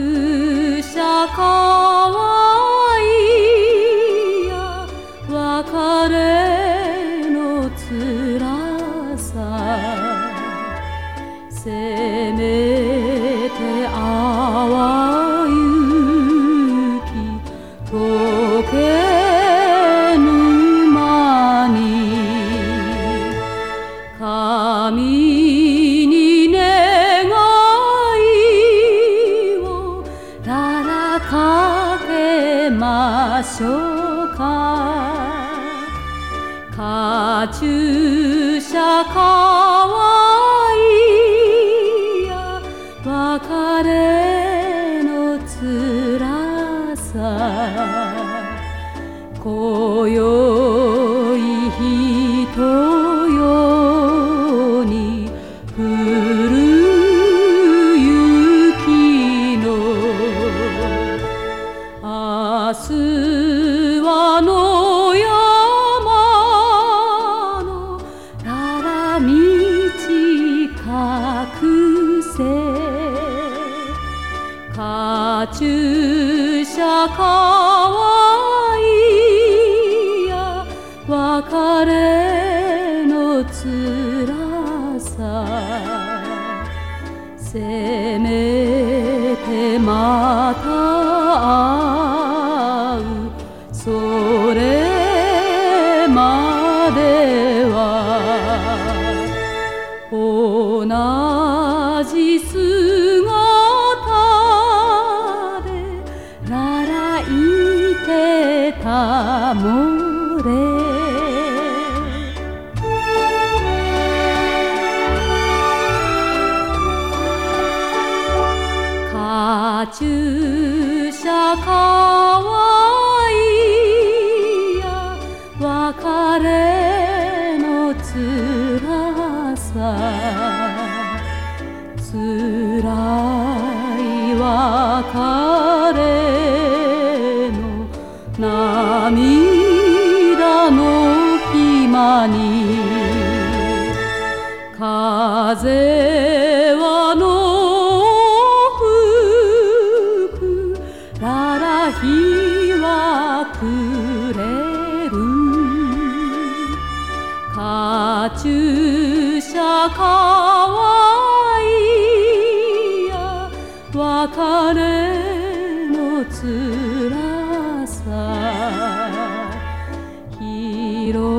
注射かわいや別れのつらさせめて淡雪溶けぬ間に神に願いをたらかけましょうかカチューシャかわいや別れのつらさ今宵人よに降る雪の明日は野山のらら短くせカチューシャかわいや別れのつらさせめてまた会うそれまでは同じ姿でららいてたもれカチューシャかわいや別れのつらさつらい別れの涙の暇に風はらら日は暮れるカチューシャかわいや別れのつらさ広